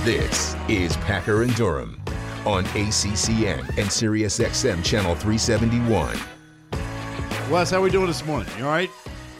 This is Packer and Durham on ACCN and SiriusXM Channel 371. Wes, how are we doing this morning? You all right?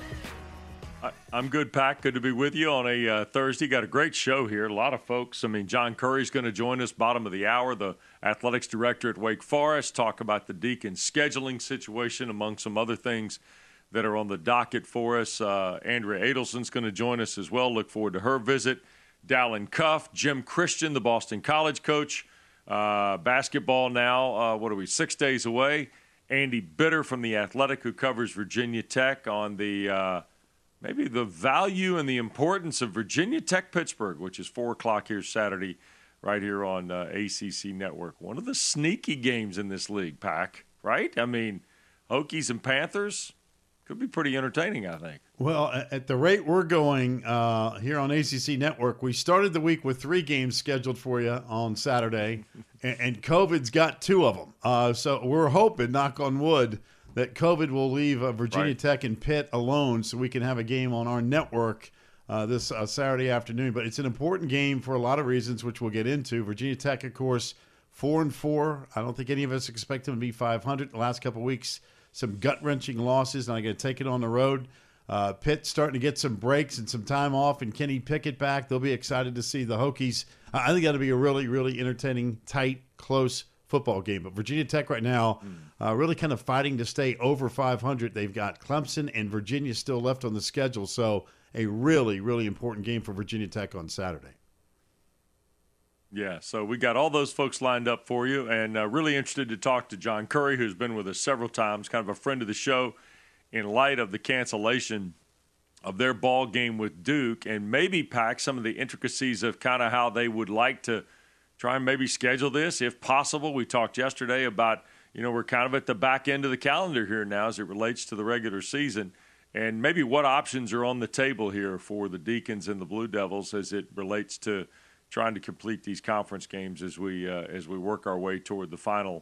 I'm good, Pack. Good to be with you on a Thursday. Got a great show here. A lot of folks. John Curry's going to join us bottom of the hour, the athletics director at Wake Forest, talk about the Deacons scheduling situation among some other things that are on the docket for us. Andrea Adelson's going to join us as well. Look forward to her visit. Dallin Cuff, Jim Christian, the Boston College coach. Basketball now, 6 days away. Andy Bitter from The Athletic, who covers Virginia Tech on the maybe the value and the importance of Virginia Tech-Pittsburgh, which is 4 o'clock here Saturday right here on ACC Network. One of the sneaky games in this league, Pack, right? Hokies and Panthers could be pretty entertaining, I think. Well, at the rate we're going here on ACC Network, we started the week with 3 games scheduled for you on Saturday, and COVID's got 2 of them. So we're hoping, knock on wood, that COVID will leave Virginia Tech and Pitt alone so we can have a game on our network this Saturday afternoon. But it's an important game for a lot of reasons, which we'll get into. Virginia Tech, of course, 4-4. I don't think any of us expect them to be 500 the last couple of weeks. Some gut-wrenching losses, and I got to take it on the road. Pitt starting to get some breaks and some time off, and Kenny Pickett back. They'll be excited to see the Hokies. I think that'll be a really, really entertaining, tight, close football game. But Virginia Tech right now really kind of fighting to stay over 500. They've got Clemson and Virginia still left on the schedule, so a really, really important game for Virginia Tech on Saturday. Yeah, so we got all those folks lined up for you, and really interested to talk to John Curry, who's been with us several times, kind of a friend of the show, in light of the cancellation of their ball game with Duke, and maybe Pack some of the intricacies of kind of how they would like to try and maybe schedule this, if possible. We talked yesterday about, we're kind of at the back end of the calendar here now as it relates to the regular season, and maybe what options are on the table here for the Deacons and the Blue Devils as it relates to trying to complete these conference games as we work our way toward the final,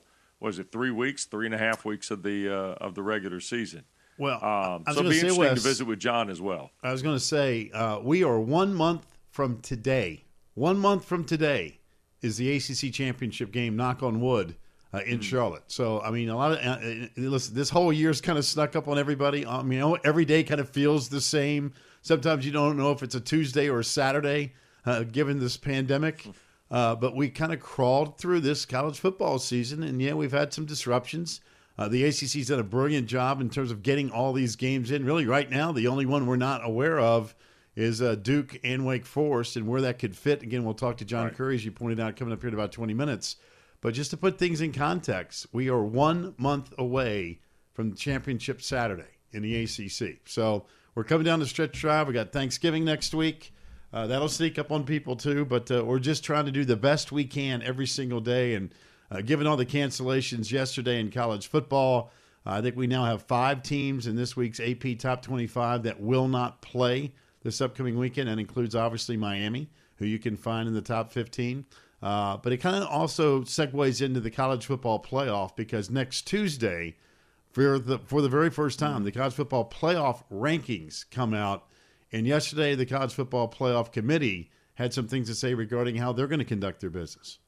3.5 weeks of the regular season. Well, so it'll be interesting to visit with John as well. I was going to say, we are 1 month from today. 1 month from today is the ACC championship game, knock on wood, in Charlotte. So, a lot of listen, this whole year's kind of snuck up on everybody. Every day kind of feels the same. Sometimes you don't know if it's a Tuesday or a Saturday, given this pandemic. But we kind of crawled through this college football season, and, we've had some disruptions. The ACC's done a brilliant job in terms of getting all these games in. Really, right now, the only one we're not aware of is Duke and Wake Forest, and where that could fit. Again, we'll talk to John Curry, as you pointed out, coming up here in about 20 minutes. But just to put things in context, we are 1 month away from the championship Saturday in the ACC. So we're coming down the stretch drive. We got Thanksgiving next week. That'll sneak up on people too, but we're just trying to do the best we can every single day. And given all the cancellations yesterday in college football, I think we now have 5 teams in this week's AP Top 25 that will not play this upcoming weekend. That includes, obviously, Miami, who you can find in the top 15. But it kind of also segues into the college football playoff, because next Tuesday, for the very first time, the college football playoff rankings come out. And yesterday, the College Football Playoff Committee had some things to say regarding how they're going to conduct their business.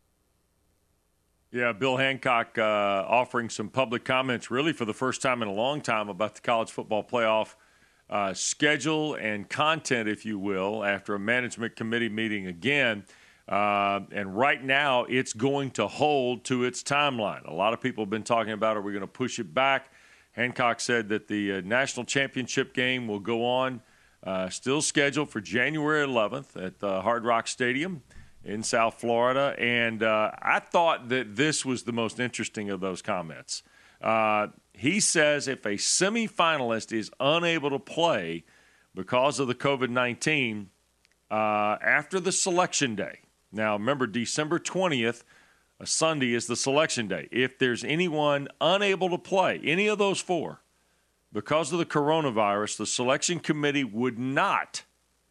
Yeah, Bill Hancock offering some public comments really for the first time in a long time about the College Football Playoff schedule and content, if you will, after a management committee meeting again. And right now, it's going to hold to its timeline. A lot of people have been talking about, are we going to push it back? Hancock said that the national championship game will go on, still scheduled for January 11th at the Hard Rock Stadium in South Florida. And I thought that this was the most interesting of those comments. He says if a semifinalist is unable to play because of the COVID-19 after the selection day. Now, remember, December 20th, a Sunday, is the selection day. If there's anyone unable to play, any of those 4, because of the coronavirus, the selection committee would not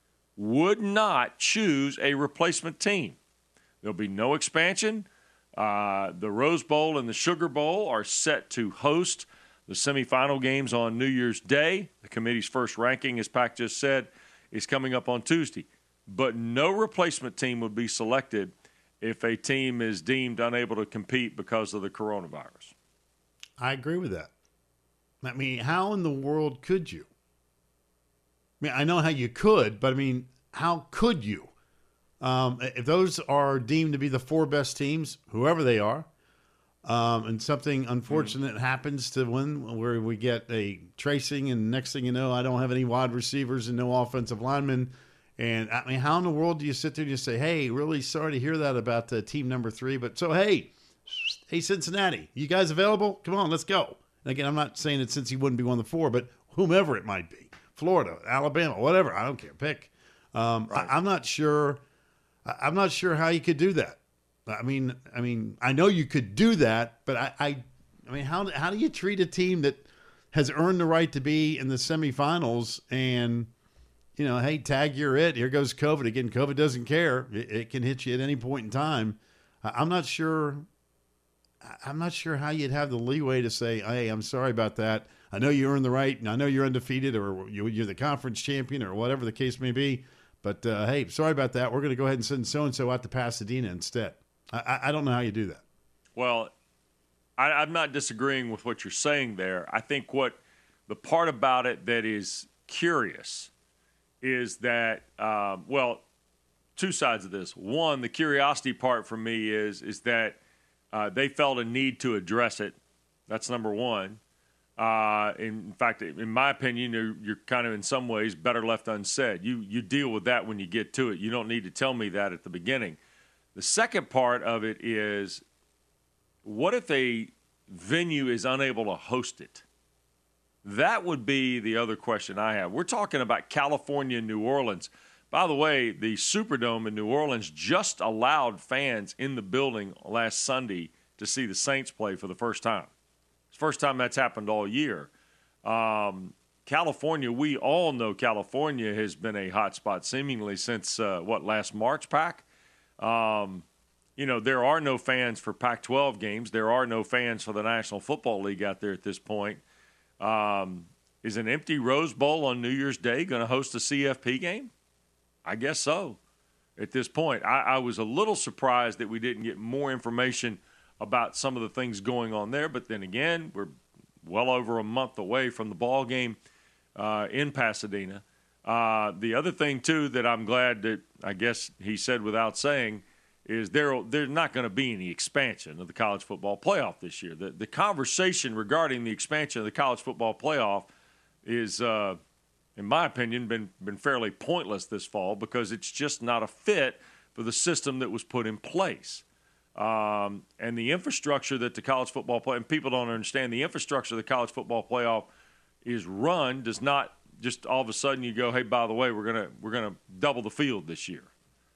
choose a replacement team. There'll be no expansion. The Rose Bowl and the Sugar Bowl are set to host the semifinal games on New Year's Day. The committee's first ranking, as Pac just said, is coming up on Tuesday. but no replacement team would be selected if a team is deemed unable to compete because of the coronavirus. I agree with that. I mean, how in the world could you? I mean, I know how you could, but I mean, how could you? If those are deemed to be the 4 best teams, whoever they are, and something unfortunate happens to where we get a tracing, and next thing you know, I don't have any wide receivers and no offensive linemen. And I mean, how in the world do you sit there and just say, hey, really sorry to hear that about team number 3, but so, hey, Cincinnati, you guys available? Come on, let's go. And again, I'm not saying that since he wouldn't be one of the 4, but whomever it might be, Florida, Alabama, whatever, I don't care, pick. Right. I'm not sure how you could do that. I mean, I know you could do that, but I mean, how do you treat a team that has earned the right to be in the semifinals and, you know, hey, tag, you're it. Here goes COVID again. COVID doesn't care. It can hit you at any point in time. I'm not sure how you'd have the leeway to say, hey, I'm sorry about that. I know you earned the right, and I know you're undefeated, or you're the conference champion, or whatever the case may be. But, hey, sorry about that. We're going to go ahead and send so-and-so out to Pasadena instead. I don't know how you do that. Well, I'm not disagreeing with what you're saying there. I think what the part about it that is curious is that, well, 2 sides of this. One, the curiosity part for me is that they felt a need to address it. That's number one. In fact, in my opinion, you're kind of in some ways better left unsaid. You deal with that when you get to it. You don't need to tell me that at the beginning. The second part of it is, what if a venue is unable to host it? That would be the other question I have. We're talking about California and New Orleans. By the way, the Superdome in New Orleans just allowed fans in the building last Sunday to see the Saints play for the first time. It's the first time that's happened all year. California, we all know California has been a hot spot seemingly since, last March, Pac? You know, there are no fans for Pac-12 games. There are no fans for the National Football League out there at this point. Is an empty Rose Bowl on New Year's Day going to host a CFP game? I guess so. At this point, I was a little surprised that we didn't get more information about some of the things going on there. But then again, we're well over a month away from the ball game in Pasadena. The other thing, too, that I'm glad that I guess he said without saying is there's not going to be any expansion of the college football playoff this year. The conversation regarding the expansion of the college football playoff is, in my opinion, been fairly pointless this fall because it's just not a fit for the system that was put in place. And the infrastructure that the college football play, and people don't understand, the infrastructure of the college football playoff is run does not just all of a sudden you go, hey, by the way, we're gonna double the field this year.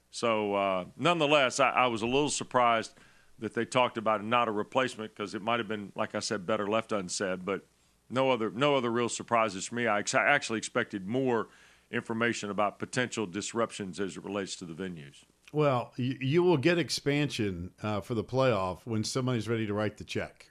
So nonetheless, I was a little surprised that they talked about not a replacement because it might have been, like I said, better left unsaid. But no other real surprises for me. I actually expected more information about potential disruptions as it relates to the venues. Well, you will get expansion for the playoff when somebody's ready to write the check.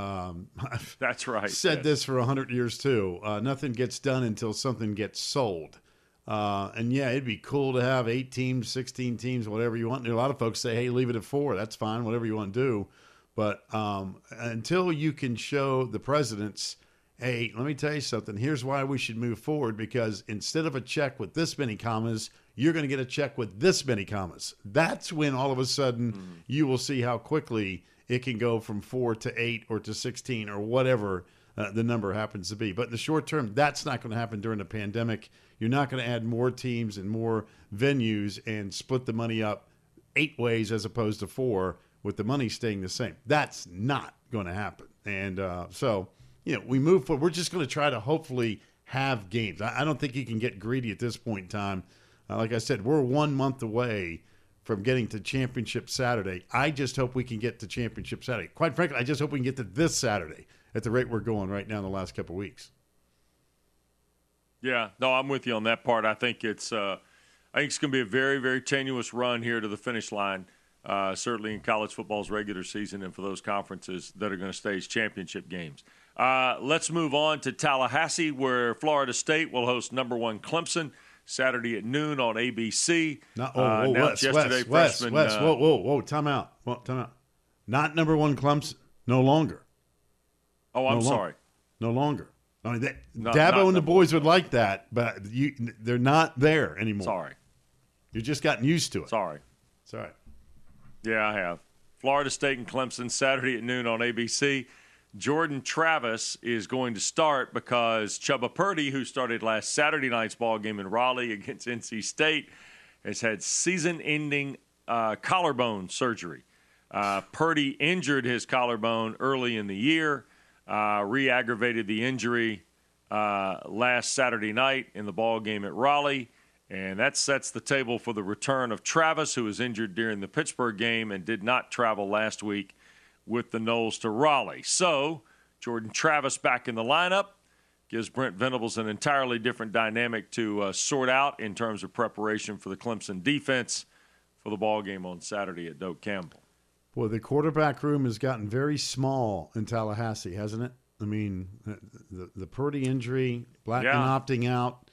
That's right. Said this for 100 years too. Nothing gets done until something gets sold. And yeah, it'd be cool to have 8 teams, 16 teams, whatever you want. A lot of folks say, hey, leave it at 4. That's fine, whatever you want to do. But until you can show the presidents, hey, let me tell you something. Here's why we should move forward, because instead of a check with this many commas, you're going to get a check with this many commas. That's when all of a sudden you will see how quickly it can go from 4 to 8 or to 16 or whatever the number happens to be. But in the short term, that's not going to happen during the pandemic. You're not going to add more teams and more venues and split the money up 8 ways as opposed to 4 with the money staying the same. That's not going to happen. And so, you know, we move forward. We're just going to try to hopefully have games. I don't think you can get greedy at this point in time. Like I said, we're 1 month away from getting to Championship Saturday. I just hope we can get to Championship Saturday. Quite frankly, I just hope we can get to this Saturday at the rate we're going right now in the last couple of weeks. Yeah, no, I'm with you on that part. I think it's going to be a very, very tenuous run here to the finish line, certainly in college football's regular season and for those conferences that are going to stage championship games. Let's move on to Tallahassee, where Florida State will host number 1 Clemson. Saturday at noon on ABC. Wes, freshman. Whoa, time out. Not number one Clemson, no longer. Oh, I'm sorry. No longer. I mean, Dabo and the boys would like that, but they're not there anymore. Sorry. You've just gotten used to it. Sorry. It's all right. Yeah, I have. Florida State and Clemson, Saturday at noon on ABC. Jordan Travis is going to start because Chubba Purdy, who started last Saturday night's ball game in Raleigh against NC State, has had season-ending collarbone surgery. Purdy injured his collarbone early in the year, re-aggravated the injury last Saturday night in the ball game at Raleigh, and that sets the table for the return of Travis, who was injured during the Pittsburgh game and did not travel last week with the Noles to Raleigh. So Jordan Travis back in the lineup gives Brent Venables an entirely different dynamic to sort out in terms of preparation for the Clemson defense for the ball game on Saturday at Doak Campbell. Boy, the quarterback room has gotten very small in Tallahassee, hasn't it? I mean, the Purdy injury, Blackman opting out,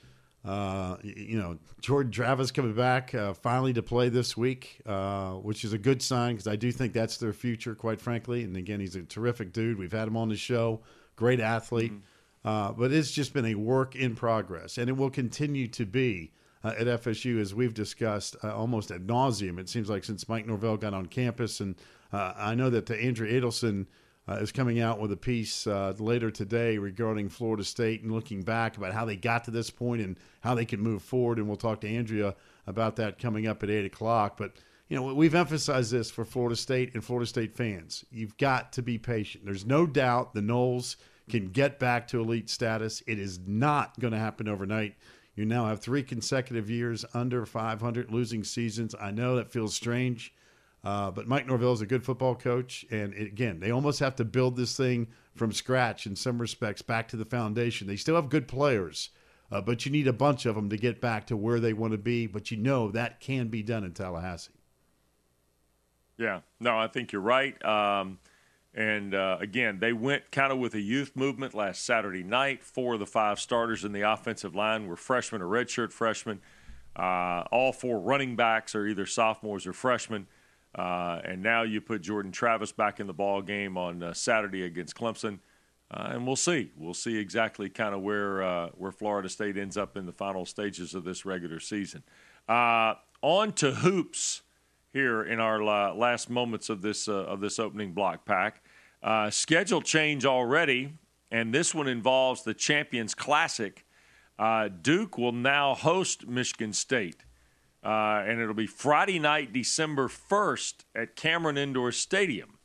Jordan Travis coming back finally to play this week, which is a good sign because I do think that's their future, quite frankly. And, again, he's a terrific dude. We've had him on the show, great athlete. But it's just been a work in progress, and it will continue to be at FSU, as we've discussed almost ad nauseum, it seems like, since Mike Norvell got on campus. And I know that Andrea Adelson is coming out with a piece later today regarding Florida State and looking back about how they got to this point and how they can move forward. And we'll talk to Andrea about that coming up at 8 o'clock. But, we've emphasized this for Florida State and Florida State fans. You've got to be patient. There's no doubt the Noles can get back to elite status. It is not going to happen overnight. You now have 3 consecutive years under 500 losing seasons. I know that feels strange. But Mike Norvell is a good football coach, and again, they almost have to build this thing from scratch in some respects, back to the foundation. They still have good players, but you need a bunch of them to get back to where they want to be, but that can be done in Tallahassee. Yeah, no, I think you're right. Again, they went kind of with a youth movement last Saturday night. 4 of the 5 starters in the offensive line were freshmen or redshirt freshmen. All 4 running backs are either sophomores or freshmen. And now you put Jordan Travis back in the ball game on Saturday against Clemson, and we'll see. We'll see exactly kind of where Florida State ends up in the final stages of this regular season. On to hoops here in our last moments of this opening block pack. Schedule change already, and this one involves the Champions Classic. Duke will now host Michigan State. And it'll be Friday night, December 1st at Cameron Indoor Stadium.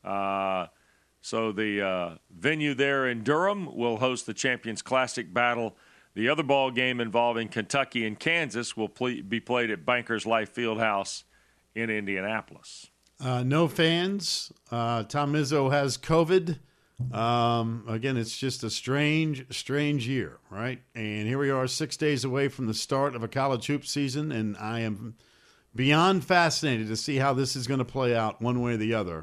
So the venue there in Durham will host the Champions Classic battle. The other ball game involving Kentucky and Kansas will be played at Bankers Life Fieldhouse in Indianapolis. No fans. Tom Izzo has COVID. Again, it's just a strange year, right? And here we are 6 days away from the start of a college hoop season, and I am beyond fascinated to see how this is going to play out one way or the other.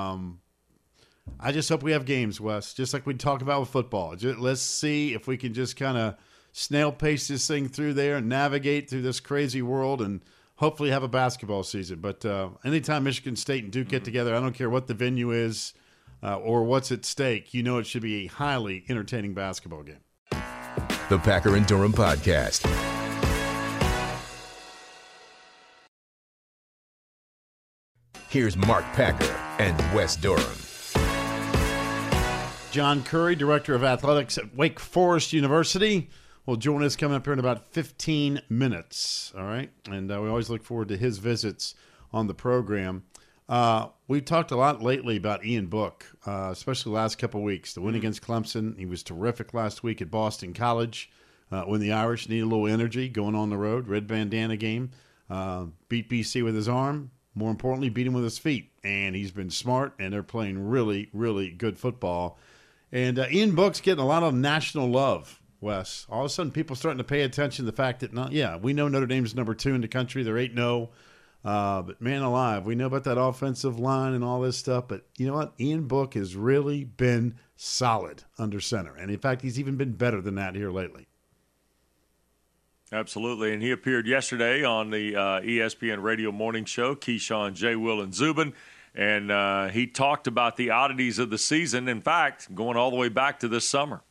I just hope we have games, Wes, just like we talk about with football. Let's see if we can just kind of snail pace this thing through there and navigate through this crazy world and hopefully have a basketball season. But anytime Michigan State and Duke get together, I don't care what the venue is, or what's at stake, it should be a highly entertaining basketball game. The Packer and Durham Podcast. Here's Mark Packer and Wes Durham. John Curry, Director of Athletics at Wake Forest University, will join us coming up here in about 15 minutes. All right? And we always look forward to his visits on the program. We've talked a lot lately about Ian Book, especially the last couple of weeks. The win against Clemson, he was terrific last week at Boston College when the Irish need a little energy going on the road. Red bandana game, beat BC with his arm. More importantly, beat him with his feet. And he's been smart, and they're playing really, really good football. And Ian Book's getting a lot of national love, Wes. All of a sudden, people starting to pay attention to the fact that, we know Notre Dame's number 2 in the country. They're 8-0. But man alive, we know about that offensive line and all this stuff. But you know what? Ian Book has really been solid under center. And in fact, he's even been better than that here lately. Absolutely, and he appeared yesterday on the ESPN Radio Morning Show, Keyshawn, J. Will, and Zubin, and he talked about the oddities of the season, in fact, going all the way back to this summer.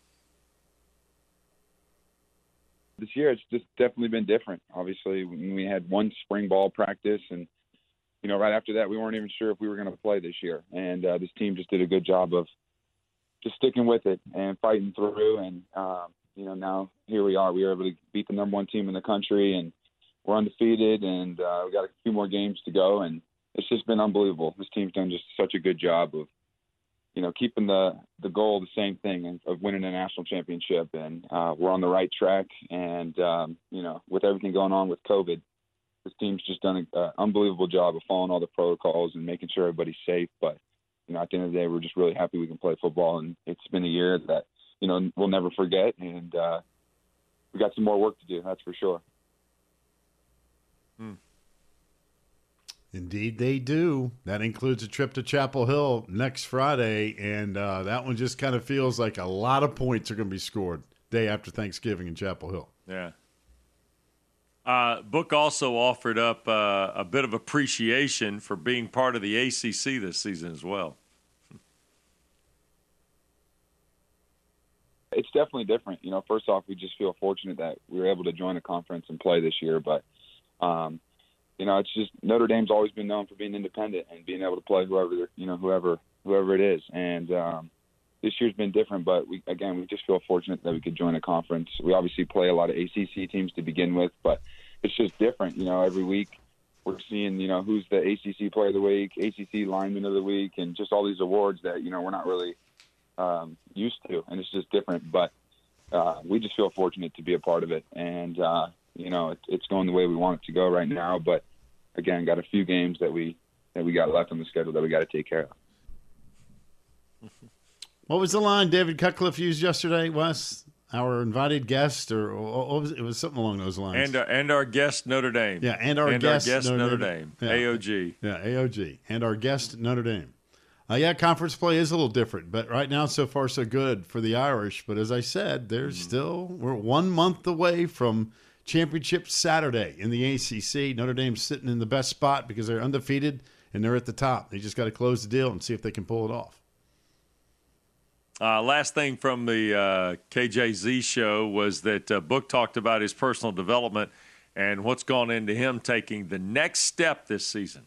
This year, it's just definitely been different. Obviously, we had one spring ball practice, and, right after that, we weren't even sure if we were going to play this year. And this team just did a good job of just sticking with it and fighting through, and, now here we are. We were able to beat the number one team in the country, and we're undefeated, and we got a few more games to go, and it's just been unbelievable. This team's done just such a good job of, keeping the goal the same thing of winning a national championship, and we're on the right track. And, with everything going on with COVID, this team's just done an unbelievable job of following all the protocols and making sure everybody's safe. But, at the end of the day, we're just really happy we can play football, and it's been a year that, we'll never forget, and we got some more work to do, that's for sure. Indeed, they do. That includes a trip to Chapel Hill next Friday, and that one just kind of feels like a lot of points are going to be scored day after Thanksgiving in Chapel Hill. Yeah. Book also offered up a bit of appreciation for being part of the ACC this season as well. It's definitely different. First off, we just feel fortunate that we were able to join a conference and play this year. But, it's just Notre Dame's always been known for being independent and being able to play whoever it is. And this year's been different, but we just feel fortunate that we could join a conference. We obviously play a lot of ACC teams to begin with, but it's just different. Every week we're seeing, who's the ACC Player of the Week, ACC Lineman of the Week, and just all these awards that, we're not really used to, and it's just different. But we just feel fortunate to be a part of it, and it's going the way we want it to go right now. But again, got a few games that we got left on the schedule that we got to take care of. What was the line David Cutcliffe used yesterday, Wes? Our invited guest, or what was it? It was something along those lines. And our guest Notre Dame. Yeah, and our guest Notre Dame. Yeah. AOG. Yeah, AOG, and our guest Notre Dame. Conference play is a little different, but right now, so far, so good for the Irish. But as I said, we're 1 month away from Championship Saturday in the ACC. Notre Dame's sitting in the best spot because they're undefeated and they're at the top. They just got to close the deal and see if they can pull it off. Last thing from the KJZ show was that Book talked about his personal development and what's gone into him taking the next step this season.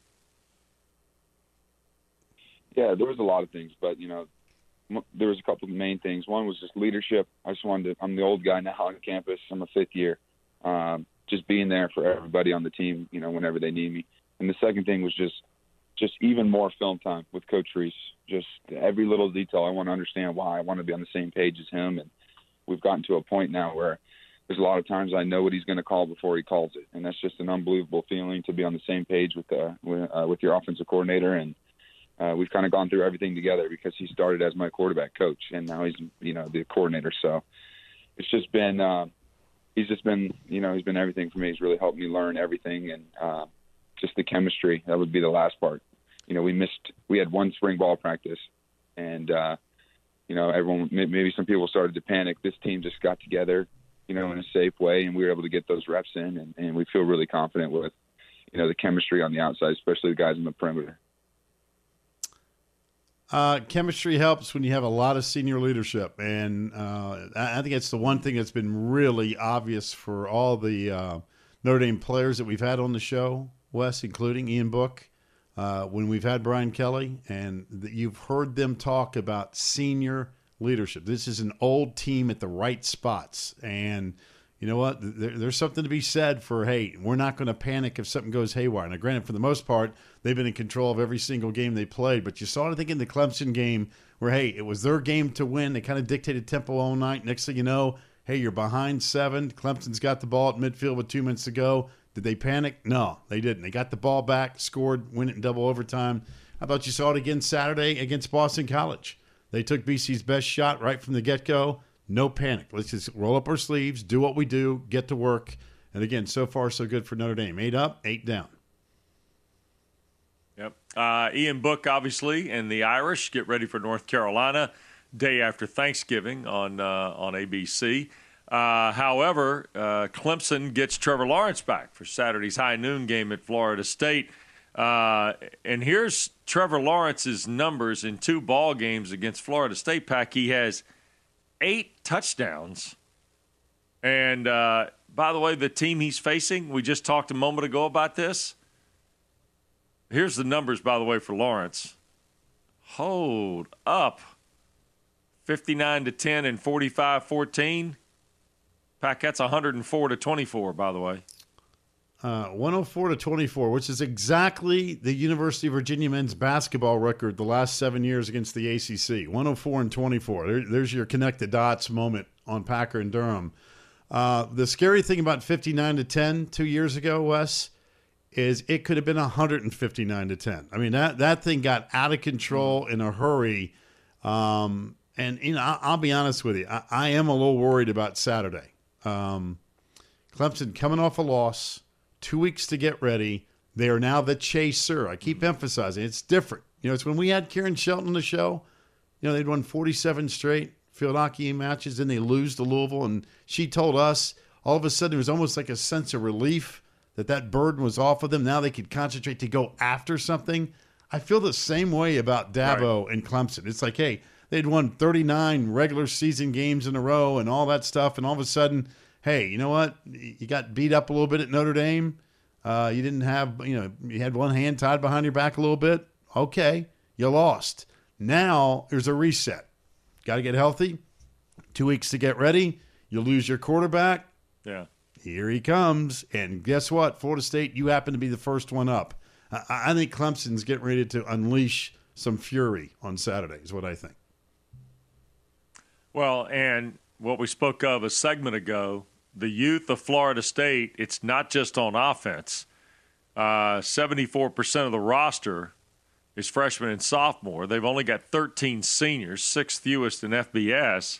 Yeah, there was a lot of things, but, there was a couple of main things. One was just leadership. I'm the old guy now on campus. I'm a fifth year. Just being there for everybody on the team, whenever they need me. And the second thing was just even more film time with Coach Reese. Just every little detail. I want to understand why. I want to be on the same page as him. And we've gotten to a point now where there's a lot of times I know what he's going to call before he calls it. And that's just an unbelievable feeling to be on the same page with your offensive coordinator. And we've kind of gone through everything together because he started as my quarterback coach and now he's, the coordinator. So it's just been, he's been everything for me. He's really helped me learn everything. And just the chemistry, that would be the last part. We had one spring ball practice and, everyone, maybe some people started to panic. This team just got together, in a safe way, and we were able to get those reps in, and we feel really confident with, the chemistry on the outside, especially the guys on the perimeter. Chemistry helps when you have a lot of senior leadership, and I think it's the one thing that's been really obvious for all the Notre Dame players that we've had on the show, Wes, including Ian Book, when we've had Brian Kelly, and you've heard them talk about senior leadership. This is an old team at the right spots, and you know what? There's something to be said for, hey, we're not going to panic if something goes haywire. Now, granted, for the most part, they've been in control of every single game they played, but you saw it, I think, in the Clemson game where, hey, it was their game to win. They kind of dictated tempo all night. Next thing you know, hey, you're behind 7. Clemson's got the ball at midfield with 2 minutes to go. Did they panic? No, they didn't. They got the ball back, scored, win it in double overtime. How about you saw it again Saturday against Boston College? They took BC's best shot right from the get-go. No panic. Let's just roll up our sleeves, do what we do, get to work. And again, so far, so good for Notre Dame. 8 up, 8 down. Yep. Ian Book, obviously, and the Irish get ready for North Carolina day after Thanksgiving on ABC. However, Clemson gets Trevor Lawrence back for Saturday's high noon game at Florida State. And here's Trevor Lawrence's numbers in 2 ball games against Florida State. Pack, he has 8 touchdowns. And by the way, the team he's facing, we just talked a moment ago about this. Here's the numbers, by the way, for Lawrence. Hold up. 59-10 and 45-14. Pack, that's 104-24, by the way. 104-24, which is exactly the University of Virginia men's basketball record the last 7 years against the ACC. 104-24. There's your connect the dots moment on Packer and Durham. The scary thing about 59-10 2 years ago, Wes, is it could have been 159-10. I mean, that thing got out of control in a hurry. And, I'll be honest with you. I am a little worried about Saturday. Clemson coming off a loss, 2 weeks to get ready. They are now the chaser. I keep emphasizing it's different. It's when we had Karen Shelton on the show, they'd won 47 straight field hockey matches, then they lose to Louisville. And she told us all of a sudden it was almost like a sense of relief that burden was off of them. Now they could concentrate to go after something. I feel the same way about Dabo and Clemson. It's like, hey, they'd won 39 regular season games in a row and all that stuff. And all of a sudden, hey, you know what? You got beat up a little bit at Notre Dame. You didn't have, you had one hand tied behind your back a little bit. Okay, you lost. Now there's a reset. Got to get healthy. 2 weeks to get ready. You lose your quarterback. Yeah. Here he comes. And guess what? Florida State, you happen to be the first one up. I think Clemson's getting ready to unleash some fury on Saturday is what I think. Well, and what we spoke of a segment ago, the youth of Florida State, it's not just on offense. 74% of the roster is freshman and sophomore. They've only got 13 seniors, 6th fewest in FBS.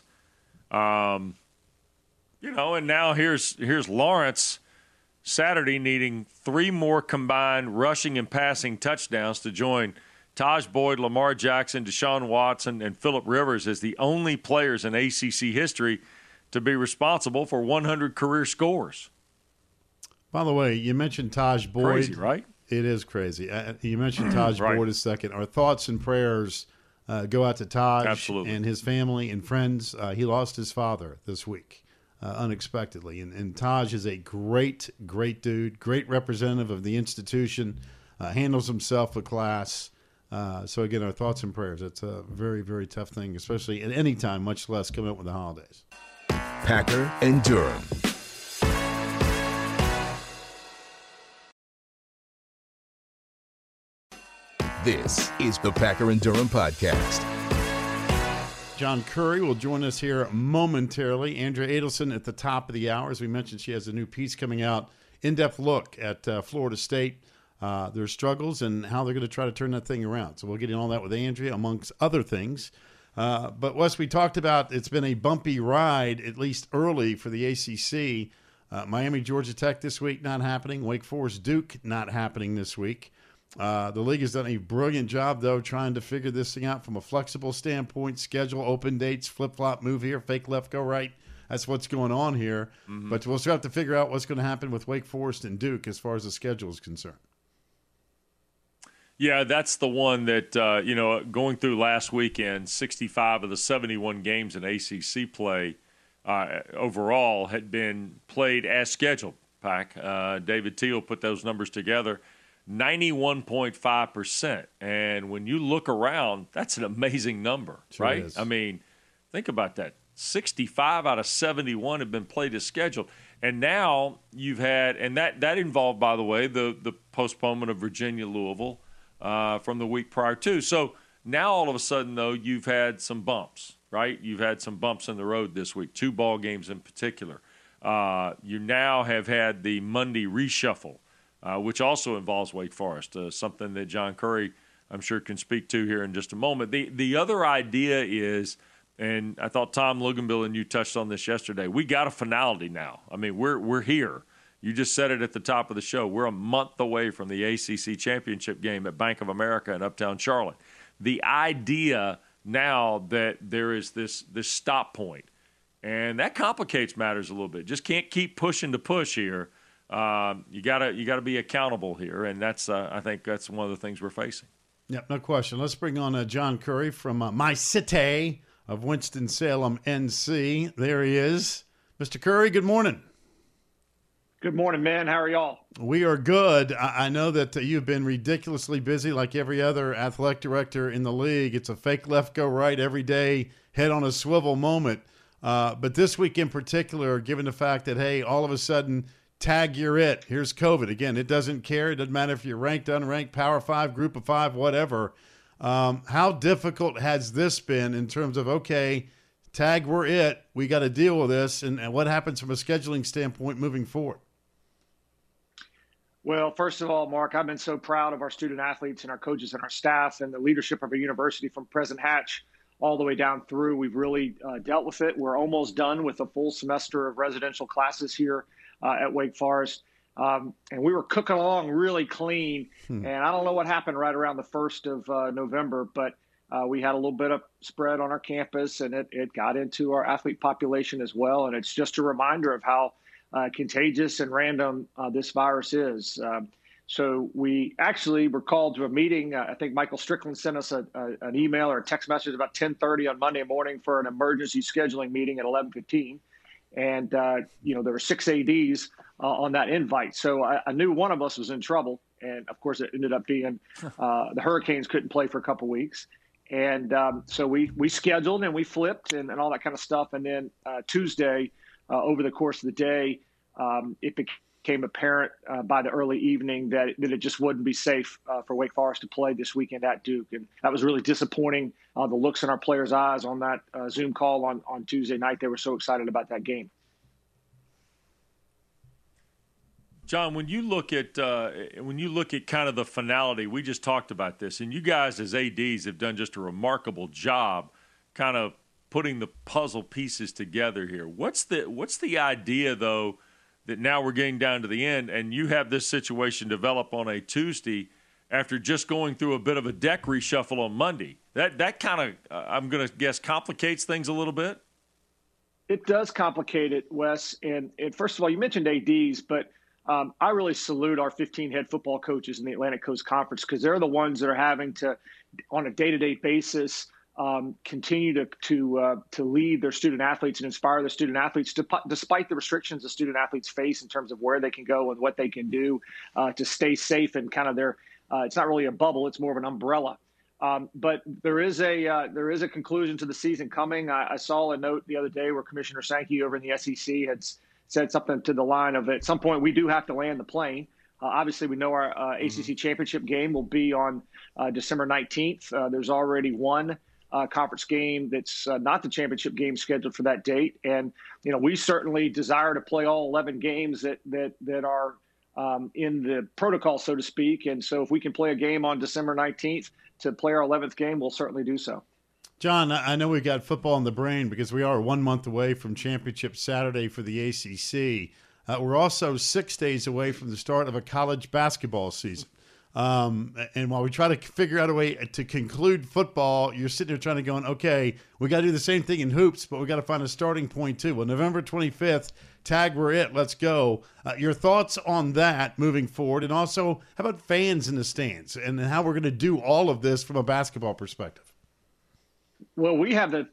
And now here's Lawrence Saturday needing 3 more combined rushing and passing touchdowns to join Taj Boyd, Lamar Jackson, Deshaun Watson, and Phillip Rivers as the only players in ACC history to be responsible for 100 career scores. By the way, you mentioned Taj Boyd. Crazy, right? It is crazy. You mentioned Taj Boyd a second. Our thoughts and prayers go out to Taj and his family and friends. He lost his father this week unexpectedly. And Taj is a great, great dude, great representative of the institution, handles himself with class. So, again, our thoughts and prayers. It's a very, very tough thing, especially at any time, much less coming up with the holidays. Packer and Durham. This is the Packer and Durham podcast. John Curry will join us here momentarily. Andrea Adelson at the top of the hour. As we mentioned, she has a new piece coming out, in-depth look at Florida State, their struggles, and how they're going to try to turn that thing around. So we'll get in all that with Andrea, amongst other things. But, Wes, we talked about it's been a bumpy ride, at least early, for the ACC. Miami, Georgia Tech this week, not happening. Wake Forest, Duke, not happening this week. The league has done a brilliant job, though, trying to figure this thing out from a flexible standpoint, schedule, open dates, flip-flop, move here, fake left, go right. That's what's going on here. Mm-hmm. But we'll still have to figure out what's going to happen with Wake Forest and Duke as far as the schedule is concerned. Yeah, that's the one that, going through last weekend, 65 of the 71 games in ACC play overall had been played as scheduled, Pack. David Teal put those numbers together, 91.5%. And when you look around, that's an amazing number, sure right? Is. I mean, think about that. 65 out of 71 have been played as scheduled. And now you've had, and that involved, by the way, the postponement of Virginia-Louisville, from the week prior to. So now all of a sudden, though, you've had some bumps, right? You've had some bumps in the road this week, 2 ball games in particular. You now have had the Monday reshuffle, which also involves Wake Forest, something that John Curry, I'm sure, can speak to here in just a moment. The other idea is, and I thought Tom Luganbill and you touched on this yesterday, we got a finality now. I mean, we're here. You just said it at the top of the show. We're a month away from the ACC championship game at Bank of America in Uptown Charlotte. The idea now that there is this stop point And that complicates matters a little bit. Just can't keep pushing to push here. You gotta be accountable here, and that's I think that's one of the things we're facing. Yep, no question. Let's bring on John Curry from my city of Winston-Salem, NC. There he is. Mr. Curry, good morning. Good morning, man. How are y'all? We are good. I know that you've been ridiculously busy like every other athletic director in the league. It's a fake left, go right every day, head on a swivel moment. But this week in particular, given the fact that, hey, all of a sudden, tag you're it. Here's COVID. Again, it doesn't care. It doesn't matter if you're ranked, unranked, Power 5, Group of 5, whatever. How difficult has this been in terms of, okay, tag we're it. We got to deal with this. And what happens from a scheduling standpoint moving forward? Well, first of all, Mark, I've been so proud of our student athletes and our coaches and our staff and the leadership of our university from President Hatch all the way down through. We've really dealt with it. We're almost done with a full semester of residential classes here at Wake Forest. And we were cooking along really clean. And I don't know what happened right around the 1st of November, but we had a little bit of spread on our campus, and it got into our athlete population as well. And it's just a reminder of how contagious and random this virus is. So we actually were called to a meeting. I think Michael Strickland sent us an email or a text message about 10:30 on Monday morning for an emergency scheduling meeting at 11:15. And, there were 6 ADs on that invite. So I knew one of us was in trouble. And, of course, it ended up being the Hurricanes couldn't play for a couple weeks. And so we scheduled and we flipped and all that kind of stuff. And then Tuesday, over the course of the day, it became apparent by the early evening that it just wouldn't be safe for Wake Forest to play this weekend at Duke. And that was really disappointing. The looks in our players' eyes on that Zoom call on Tuesday night, they were so excited about that game. John, when you look at kind of the finality, we just talked about this, and you guys as ADs have done just a remarkable job kind of putting the puzzle pieces together here. What's the idea, though, that now we're getting down to the end and you have this situation develop on a Tuesday after just going through a bit of a deck reshuffle on Monday? That kind of, I'm going to guess, complicates things a little bit? It does complicate it, Wes. And first of all, you mentioned ADs, but I really salute our 15 head football coaches in the Atlantic Coast Conference because they're the ones that are having to, on a day-to-day basis, continue to lead their student athletes and inspire their student athletes despite the restrictions the student athletes face in terms of where they can go and what they can do to stay safe and kind of their it's not really a bubble, it's more of an umbrella. But there is a conclusion to the season coming. I saw a note the other day where Commissioner Sankey over in the SEC had said something to the line of at some point we do have to land the plane. Obviously, we know our ACC championship game will be on December 19th. There's already one conference game that's not the championship game scheduled for that date. And, we certainly desire to play all 11 games that are in the protocol, so to speak. And so if we can play a game on December 19th to play our 11th game, we'll certainly do so. John, I know we've got football in the brain because we are 1 month away from Championship Saturday for the ACC. We're also 6 days away from the start of a college basketball season. And while we try to figure out a way to conclude football, you're sitting there trying to go, okay, we got to do the same thing in hoops, but we got to find a starting point too. Well, November 25th, tag we're it, let's go. Your thoughts on that moving forward, and also how about fans in the stands and how we're going to do all of this from a basketball perspective? Well, we have the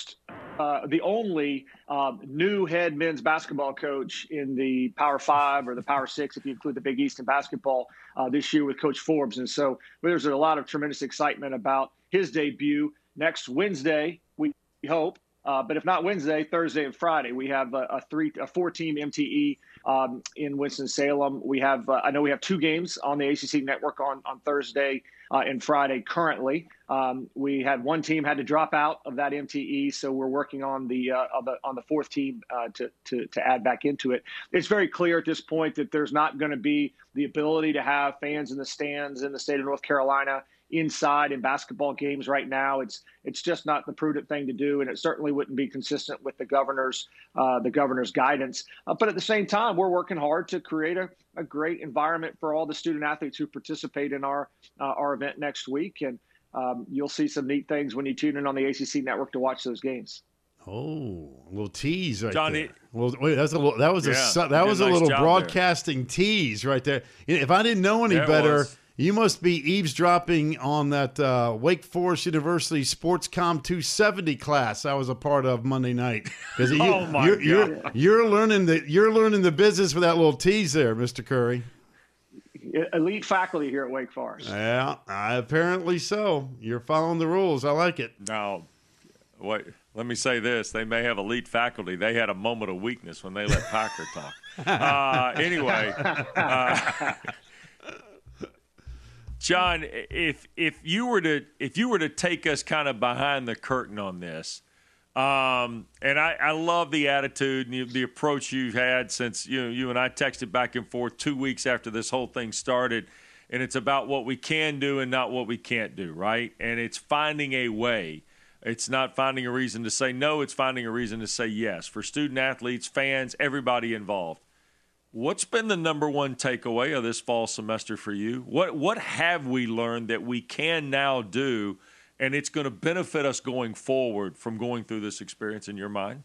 only new head men's basketball coach in the Power 5 or the Power 6, if you include the Big East in basketball this year with Coach Forbes. And so there's a lot of tremendous excitement about his debut next Wednesday, we hope. But if not Wednesday, Thursday and Friday, we have a 4-team MTE in Winston-Salem. We have I know we have 2 games on the ACC network on Thursday and Friday currently. We had one team had to drop out of that MTE, so we're working on the 4th team to add back into it. It's very clear at this point that there's not going to be the ability to have fans in the stands in the state of North Carolina inside in basketball games right now. It's just not the prudent thing to do, and it certainly wouldn't be consistent with the governor's guidance. But at the same time, we're working hard to create a great environment for all the student athletes who participate in our event next week. And you'll see some neat things when you tune in on the ACC network to watch those games. Oh, a little tease right John, there. Well, wait, that was a nice little job broadcasting tease right there. If I didn't know any better, you must be eavesdropping on that Wake Forest University Sportscom 270 class I was a part of Monday night. Because you're learning the business with that little tease there, Mr. Curry. Elite faculty here at Wake Forest. Yeah, apparently so. You're following the rules. I like it. Now, let me say this. They may have elite faculty. They had a moment of weakness when they let Packer talk. Anyway, John, if you were to take us kind of behind the curtain on this, and I love the attitude and the approach you've had since you and I texted back and forth 2 weeks after this whole thing started, and it's about what we can do and not what we can't do, right? And it's finding a way. It's not finding a reason to say no, it's finding a reason to say yes. For student athletes, fans, everybody involved. What's been the number one takeaway of this fall semester for you? What have we learned that we can now do, and it's going to benefit us going forward from going through this experience in your mind?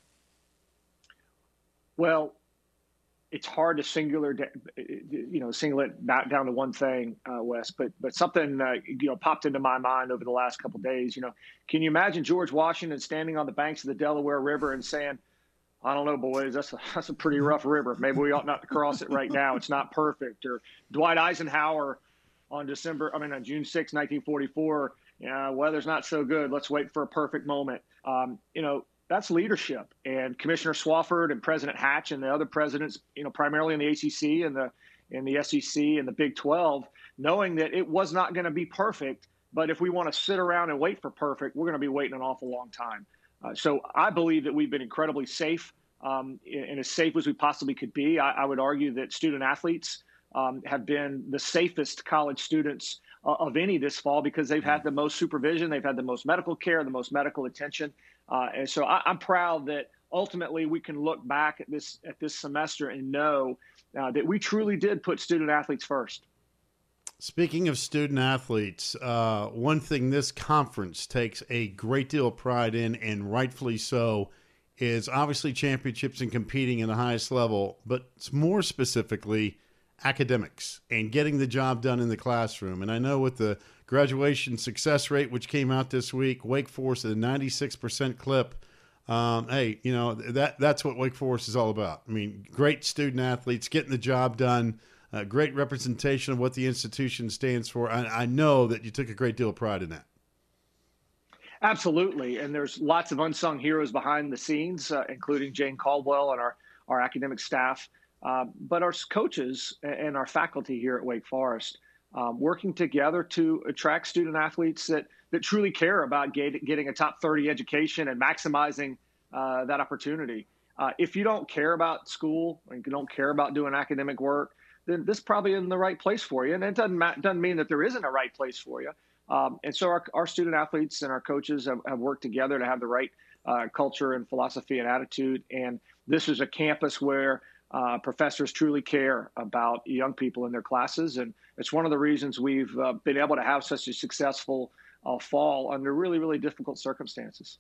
Well, it's hard to single it down to one thing, Wes. But something popped into my mind over the last couple of days. Can you imagine George Washington standing on the banks of the Delaware River and saying, "I don't know, boys, that's a pretty rough river. Maybe we ought not to cross it right now. It's not perfect." Or Dwight Eisenhower on June 6, 1944. Weather's not so good. Let's wait for a perfect moment. That's leadership. And Commissioner Swofford and President Hatch and the other presidents, primarily in the ACC and the SEC and the Big 12, knowing that it was not going to be perfect, but if we want to sit around and wait for perfect, we're going to be waiting an awful long time. So I believe that we've been incredibly safe, and as safe as we possibly could be. I would argue that student athletes have been the safest college students of any this fall because they've had the most supervision, they've had the most medical care, the most medical attention. And so I'm proud that ultimately we can look back at this semester and know that we truly did put student athletes first. Speaking of student athletes, one thing this conference takes a great deal of pride in, and rightfully so, is obviously championships and competing in the highest level, but more specifically academics and getting the job done in the classroom. And I know with the graduation success rate, which came out this week, Wake Forest at a 96% clip. That's what Wake Forest is all about. I mean, great student athletes getting the job done, great representation of what the institution stands for. I know that you took a great deal of pride in that. Absolutely. And there's lots of unsung heroes behind the scenes, including Jane Caldwell and our academic staff. But our coaches and our faculty here at Wake Forest working together to attract student athletes that truly care about getting a top 30 education and maximizing that opportunity. If you don't care about school and you don't care about doing academic work, then this probably isn't the right place for you. And it doesn't mean that there isn't a right place for you. And so our student athletes and our coaches have worked together to have the right culture and philosophy and attitude. And this is a campus where professors truly care about young people in their classes. And it's one of the reasons we've been able to have such a successful fall under really, really difficult circumstances.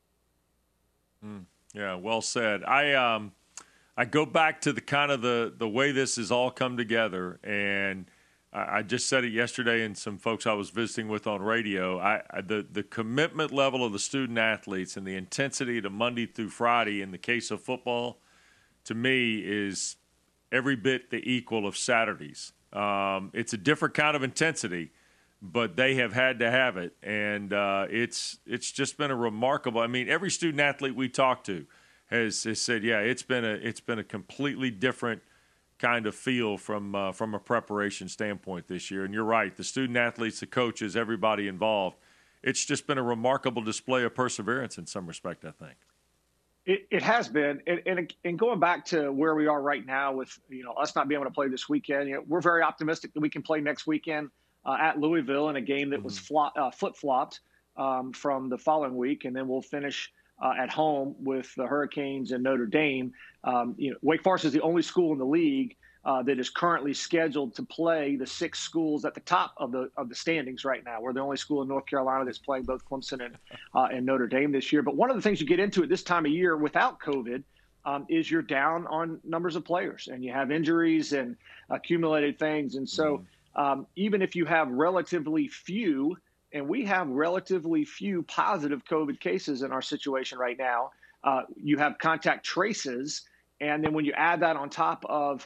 Yeah, well said. I go back to the way this has all come together, and I just said it yesterday, and some folks I was visiting with on radio. The commitment level of the student athletes and the intensity to Monday through Friday in the case of football, to me, is every bit the equal of Saturdays. It's a different kind of intensity, but they have had to have it, and it's just been a remarkable. I mean, every student athlete we talked to has said, yeah, it's been a completely different kind of feel from a preparation standpoint this year. And you're right, the student athletes, the coaches, everybody involved. It's just been a remarkable display of perseverance in some respect, I think. It has been, and going back to where we are right now with us not being able to play this weekend, we're very optimistic that we can play next weekend at Louisville in a game that was flip-flopped from the following week, and then we'll finish at home with the Hurricanes and Notre Dame. Wake Forest is the only school in the league that is currently scheduled to play the 6 schools at the top of the standings right now. We're the only school in North Carolina that's playing both Clemson and Notre Dame this year. But one of the things you get into at this time of year without COVID is you're down on numbers of players, and you have injuries and accumulated things. And so even if you have relatively few, and we have relatively few positive COVID cases in our situation right now, you have contact traces. And then when you add that on top of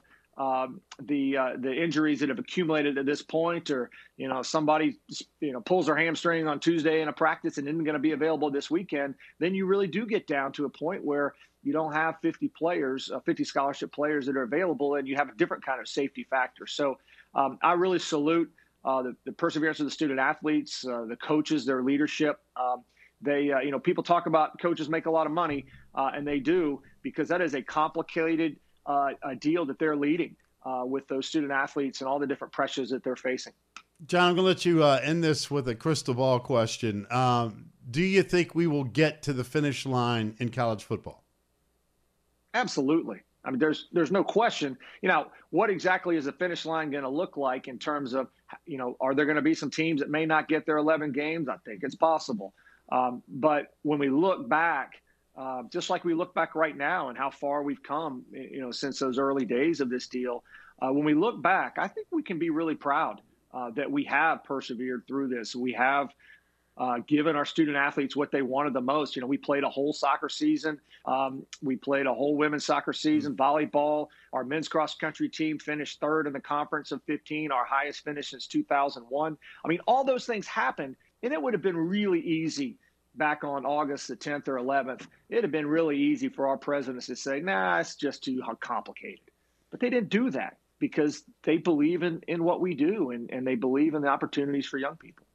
the injuries that have accumulated at this point, or somebody pulls their hamstring on Tuesday in a practice and isn't going to be available this weekend, then you really do get down to a point where you don't have 50 scholarship players that are available, and you have a different kind of safety factor. So I really salute the perseverance of the student athletes, the coaches, their leadership. People talk about coaches make a lot of money, and they do, because that is a complicated a deal that they're leading with those student athletes and all the different pressures that they're facing. John, I'm going to let you end this with a crystal ball question. Do you think we will get to the finish line in college football? Absolutely. I mean, there's no question. What exactly is the finish line going to look like in terms of, are there going to be some teams that may not get their 11 games? I think it's possible. But when we look back, just like we look back right now and how far we've come, since those early days of this deal, when we look back, I think we can be really proud that we have persevered through this. We have given our student athletes what they wanted the most. We played a whole soccer season. We played a whole women's soccer season, volleyball. Our men's cross country team finished 3rd in the conference of 15, our highest finish since 2001. I mean, all those things happened, and it would have been really easy back on August the 10th or 11th. It'd have been really easy for our presidents to say, nah, it's just too complicated. But they didn't do that because they believe in what we do, and they believe in the opportunities for young people.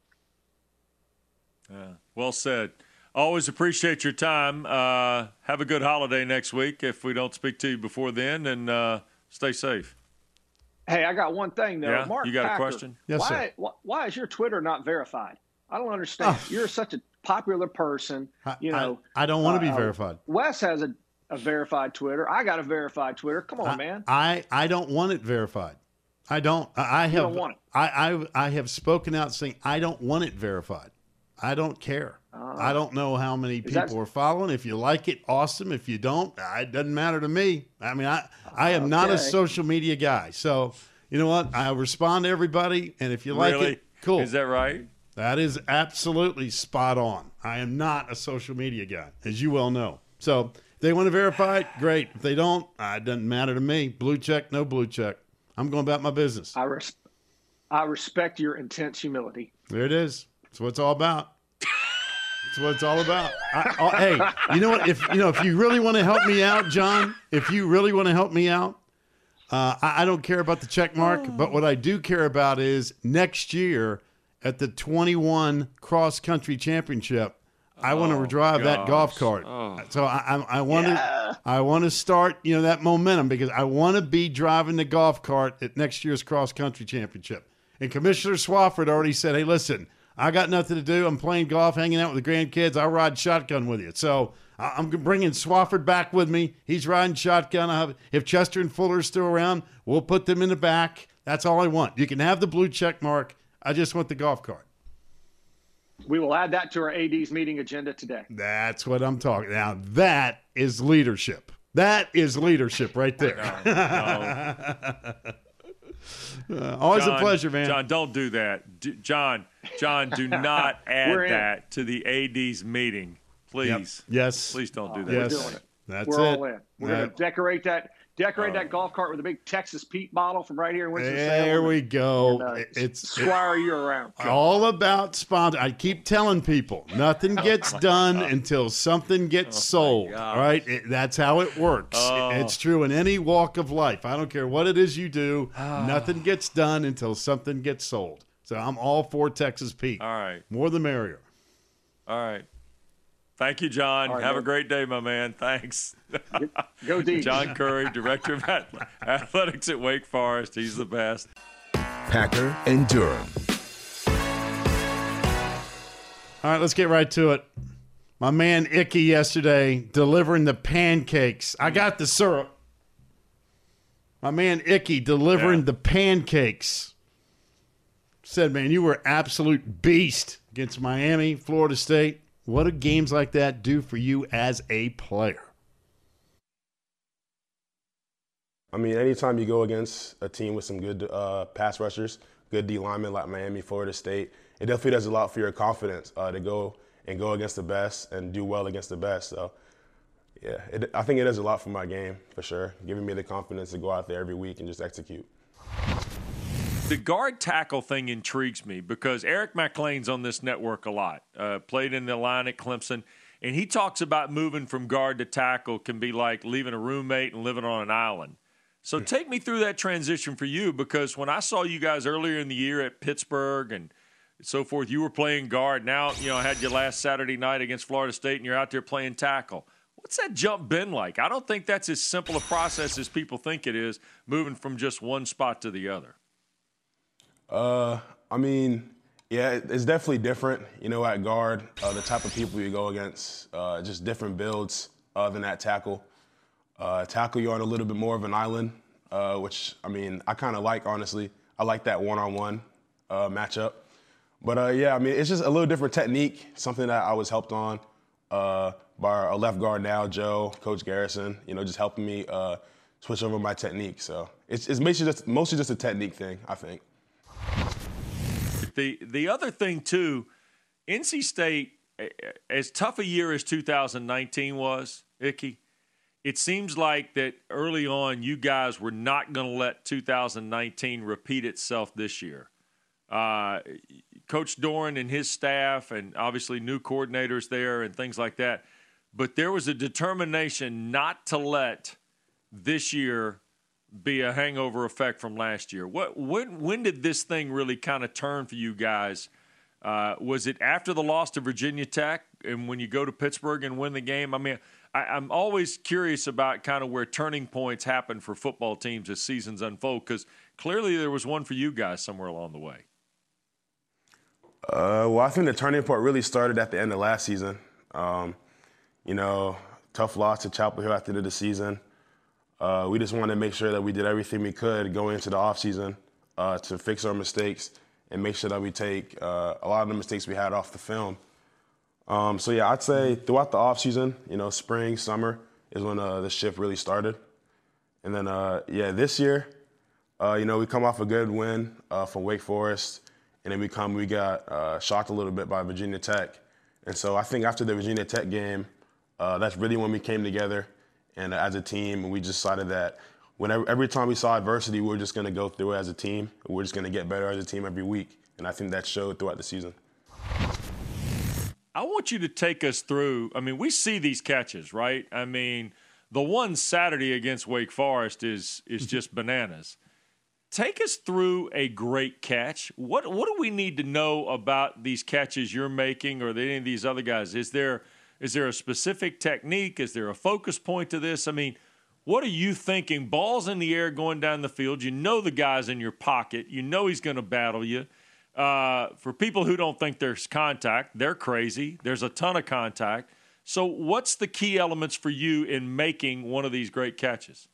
Yeah, well said. Always appreciate your time. Have a good holiday next week if we don't speak to you before then, and stay safe. Hey, I got one thing, though. Yeah? Mark You got Packer, a question? Yes, sir. Why is your Twitter not verified? I don't understand. You're such a popular person. I don't want to be verified. Wes has a verified Twitter. I got a verified Twitter. Come on, man. I don't want it verified. I don't. I have. You don't want it. I have spoken out saying I don't want it verified. I don't care. I don't know how many people are following. If you like it, awesome. If you don't, it doesn't matter to me. I mean, I am not a social media guy. So you know what? I respond to everybody, and if you like it, cool. Is that right? That is absolutely spot on. I am not a social media guy, as you well know. So if they want to verify it, great. If they don't, it doesn't matter to me. Blue check, no blue check. I'm going about my business. I respect your intense humility. There it is. That's what it's all about. That's what it's all about. Hey, you know what? If you really want to help me out, John, if you really want to help me out, I don't care about the check mark. But what I do care about is next year at the 21 cross country championship, I want to drive that golf cart. So I want to start that momentum, because I want to be driving the golf cart at next year's cross country championship. And Commissioner Swafford already said, hey, listen, I got nothing to do. I'm playing golf, hanging out with the grandkids. I'll ride shotgun with you. So I'm bringing Swafford back with me. He's riding shotgun. If Chester and Fuller are still around, we'll put them in the back. That's all I want. You can have the blue check mark. I just want the golf cart. We will add that to our AD's meeting agenda today. That's what I'm talking about. Now, that is leadership. That is leadership right there. Always a pleasure, man. John, don't do that. John, do not add that to the AD's meeting, please. Yep. Yes. Please don't do that. Yes. We're doing it. That's We're it. all in. We're going to decorate that golf cart with a big Texas Pete bottle from right here in Winston-Salem. There we go. And, it's squire you around. All about sponsor. I keep telling people, nothing gets done until something gets sold. All right? That's how it works. It's true in any walk of life. I don't care what it is you do. Nothing gets done until something gets sold. So I'm all for Texas Pete. All right. More the merrier. All right. Thank you, John. Right, Have a great day, my man. Thanks. Go deep. John Curry, Director of Athletics at Wake Forest. He's the best. Packer and Durham. All right, let's get right to it. My man Icky yesterday delivering the pancakes. I got the syrup. My man Icky delivering the pancakes. Said, man, you were absolute beast against Miami, Florida State. What do games like that do for you as a player? I mean, anytime you go against a team with some good pass rushers, good D linemen like Miami, Florida State, it definitely does a lot for your confidence to go against the best and do well against the best. So, yeah, I think it does a lot for my game, for sure, giving me the confidence to go out there every week and just execute. The guard tackle thing intrigues me because Eric McLean's on this network a lot, played in the line at Clemson, and he talks about moving from guard to tackle can be like leaving a roommate and living on an island. So take me through that transition for you, because when I saw you guys earlier in the year at Pittsburgh and so forth, you were playing guard. Now, I had your last Saturday night against Florida State and you're out there playing tackle. What's that jump been like? I don't think that's as simple a process as people think it is, moving from just one spot to the other. I mean, yeah, it's definitely different, at guard, the type of people you go against, just different builds than at tackle. Tackle, you're on a little bit more of an island, which, I mean, I kind of like, honestly. I like that one-on-one matchup. But, yeah, I mean, it's just a little different technique, something that I was helped on by our left guard now, Joe, Coach Garrison, just helping me switch over my technique. So it's mostly just a technique thing, I think. The other thing, too, NC State, as tough a year as 2019 was, Icky, it seems like that early on you guys were not going to let 2019 repeat itself this year. Coach Doran and his staff and obviously new coordinators there and things like that, but there was a determination not to let this year be a hangover effect from last year. When did this thing really kind of turn for you guys? Was it after the loss to Virginia Tech and when you go to Pittsburgh and win the game? I mean, I'm always curious about kind of where turning points happen for football teams as seasons unfold, because clearly there was one for you guys somewhere along the way. Well, I think the turning point really started at the end of last season. Tough loss to Chapel Hill at the end of the season. We just wanted to make sure that we did everything we could going into the offseason to fix our mistakes and make sure that we take a lot of the mistakes we had off the film. So, yeah, I'd say throughout the offseason, spring, summer is when the shift really started. And then, this year, we come off a good win from Wake Forest, and then we got shocked a little bit by Virginia Tech. And so I think after the Virginia Tech game, that's really when we came together. And as a team, we decided that every time we saw adversity, we were just going to go through it as a team. We're just going to get better as a team every week. And I think that showed throughout the season. I want you to take us through, I mean, we see these catches, right? I mean, the one Saturday against Wake Forest is just bananas. Take us through a great catch. What do we need to know about these catches you're making or any of these other guys? Is there a specific technique? Is there a focus point to this? I mean, what are you thinking? Ball's in the air going down the field. You know the guy's in your pocket. You know he's going to battle you. For people who don't think there's contact, they're crazy. There's a ton of contact. So what's the key elements for you in making one of these great catches?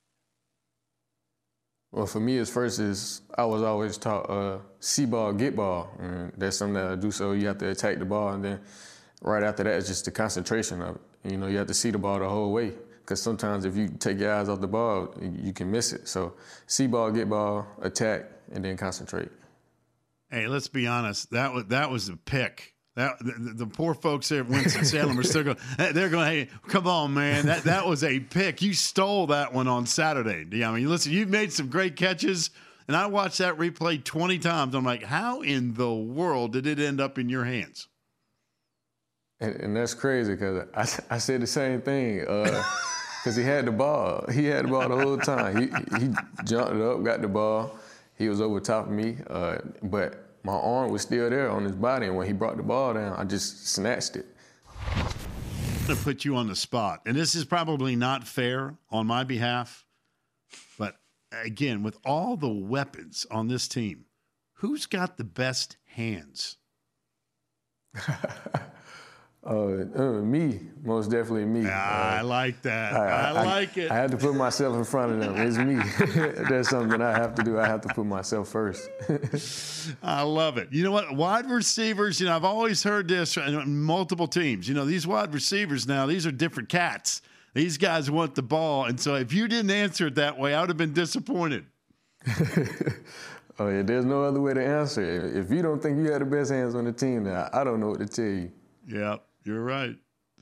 Well, for me, I was always taught see ball, get ball. And that's something that I do. So you have to attack the ball, and then right after that, it's just the concentration of it. You have to see the ball the whole way, because sometimes if you take your eyes off the ball, you can miss it. So see ball, get ball, attack, and then concentrate. Hey, let's be honest. That was a pick. The poor folks there at Winston-Salem are still going. They're going, hey, come on, man. That was a pick. You stole that one on Saturday. I mean, listen, you've made some great catches, and I watched that replay 20 times. I'm like, how in the world did it end up in your hands? And that's crazy, because I said the same thing. Because he had the ball. He had the ball the whole time. He jumped it up, got the ball. He was over top of me, but my arm was still there on his body, and when he brought the ball down, I just snatched it. I'm going to put you on the spot, and this is probably not fair on my behalf, but again, with all the weapons on this team, who's got the best hands? Me, most definitely me. I like that. I like it. I had to put myself in front of them. It's me. That's something I have to do. I have to put myself first. I love it. You know what? Wide receivers, I've always heard this in multiple teams. These wide receivers now, these are different cats. These guys want the ball. And so if you didn't answer it that way, I would have been disappointed. Oh, yeah, there's no other way to answer it. If you don't think you had the best hands on the team, then I don't know what to tell you. Yeah, you're right.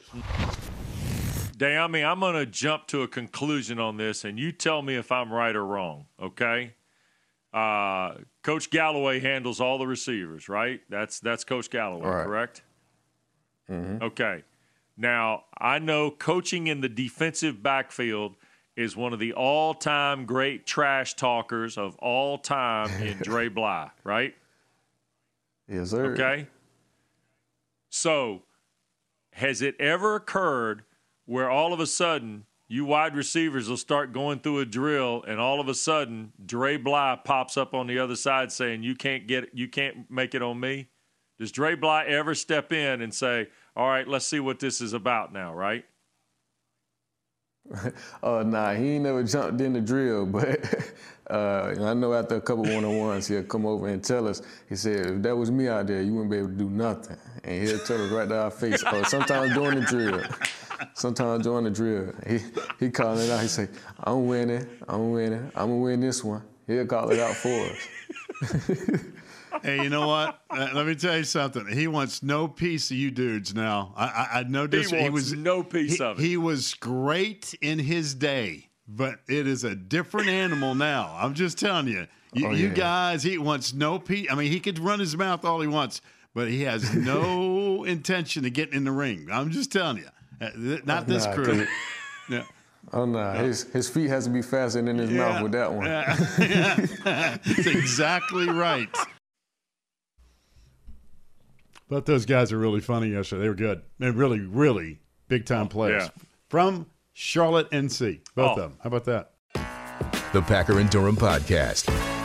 Dyami, I'm going to jump to a conclusion on this, and you tell me if I'm right or wrong, okay? Coach Galloway handles all the receivers, right? That's Coach Galloway, right. Correct? Mm-hmm. Okay. Now, I know coaching in the defensive backfield is one of the all-time great trash talkers of all time in Dre Bly, right? Yes, sir. Okay. So, has it ever occurred where all of a sudden you wide receivers will start going through a drill and all of a sudden Dre Bly pops up on the other side saying, you can't make it on me? Does Dre Bly ever step in and say, all right, let's see what this is about now, right? Nah, he ain't never jumped in the drill, but I know after a couple one-on-ones, he'll come over and tell us, he said, if that was me out there, you wouldn't be able to do nothing. And he'll tell us right to our face, sometimes during the drill. He call it out, he say, I'm winning, I'm going to win this one. He'll call it out for us. Hey, you know what? Let me tell you something. He wants no piece of you dudes now. I know this. He wants no piece of it. He was great in his day, but it is a different animal now. I'm just telling you. You guys, he wants no piece. I mean, he could run his mouth all he wants, but he has no intention of getting in the ring. I'm just telling you. Not this crew. Yeah. Oh, no. His feet has to be faster than his mouth with that one. That's exactly right. But those guys are really funny yesterday. They were good. They're really, really big-time players. Yeah. From Charlotte, NC. Both of them. How about that? The Packer and Durham Podcast.